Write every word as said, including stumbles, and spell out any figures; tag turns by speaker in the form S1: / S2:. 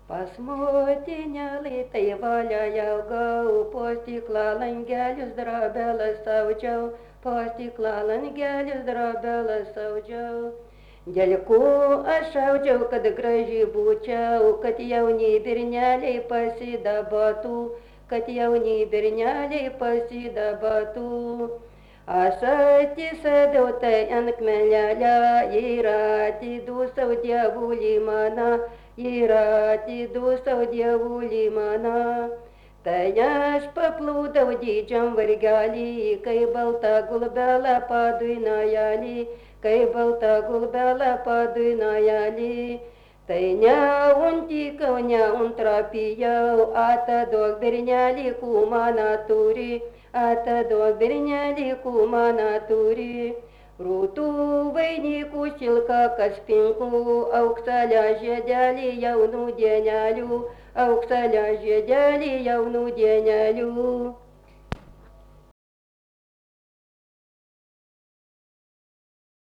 S1: Pas motinėlį tai valiojau gau, po stiklą langelius drobelas saudžiau, po stiklą langelius drobelas saudžiau. Dėl ko aš audžiau, kad graži būčiau, kad jauni birneliai pasidabotų, kad jauni birneliai pasidabotų. Aš atsisėdau tai ant kmelelio ir atidūsau dievulį mano, ir atidūsau dievulį mano. Tai aš paplūdau didžiam vargelį, kai balta gulbelė paduinajalį, kai balta gulbelė paduinajalį. Tai neuntikau, neuntrapijau, ataduok bernelį, kumana turi, ataduok bernelį, kumana turi. Rūtų vainikų šilka kaspinku, auksalę žiedelį jaunų dienelių, auksalę žiedelį jaunų dienelių.